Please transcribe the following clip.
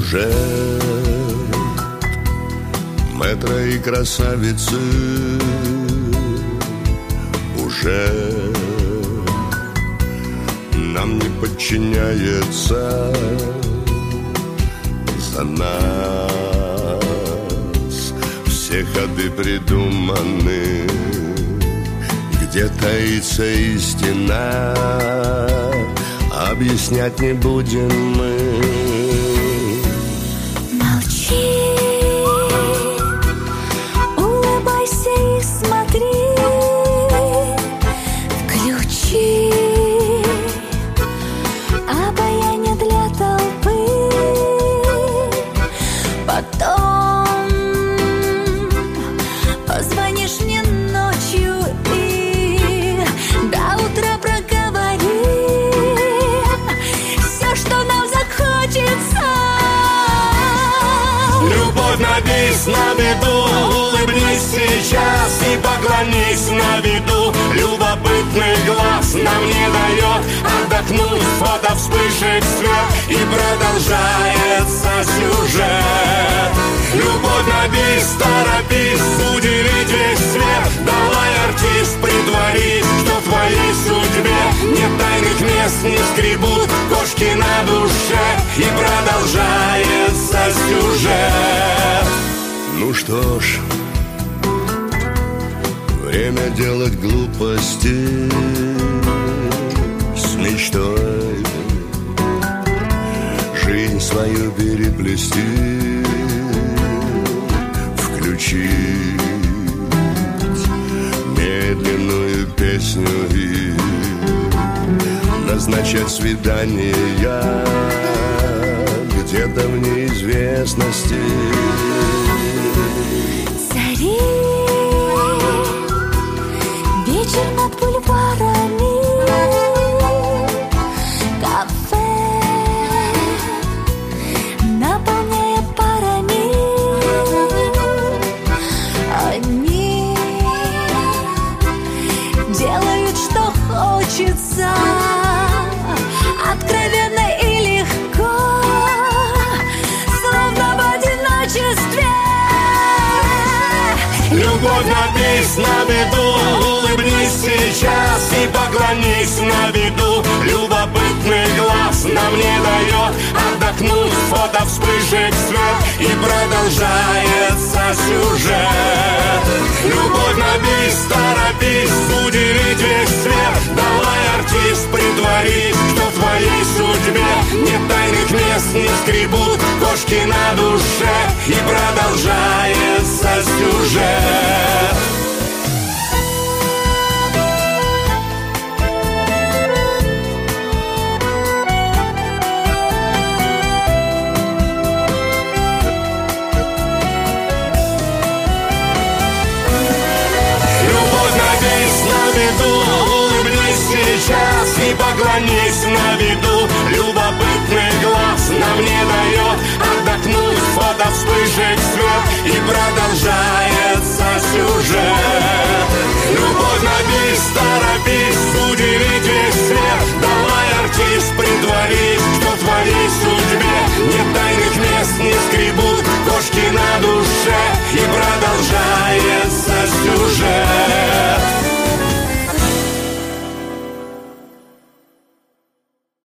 Уже мэтра и красавицы, уже нам не подчиняется. За нас все ходы придуманы, где таится истина, объяснять не будем мы. Молчи, улыбайся и смотри, включи обаяние для толпы, потом позвонишь мне ночью и до утра проговорим все, что нам захочется. Любовь на бис, на виду, улыбнись сейчас и поклонись на виду. Любопытный глаз нам не дает отдохнуть, фото вспышек свет и продолжается сюжет. Любовь на бис, торопись, удивить весь свет. Давай, артист, притворись, что в твоей судьбе нет тайных мест, не скребут кошки на душе и продолжается сюжет. Ну что ж, время делать глупости с мечтой, жизнь свою переплести, включить медленную песню и назначать свидания где-то в неизвестности. Цари вечер над бульварами, кафе наполняя парами. Они делают, что хочется, откровенно и легко, словно в одиночестве. Любовь на бис, на виду, улыбнись сейчас и поклонись на виду. Любопытный глаз нам не дает отдохнуть, фото вспышек свет и продолжается сюжет. Любовь на бис, торопись, удивить весь свет. Давай, артист, притворись, что в твоей судьбе нет тайных мест, не скребут кошки на душе и продолжается сюжет. Сейчас и поклонись на виду. Любопытный глаз нам не дает отдохнуть, фото вспышек свет и продолжается сюжет. Любовь на бис, торопись,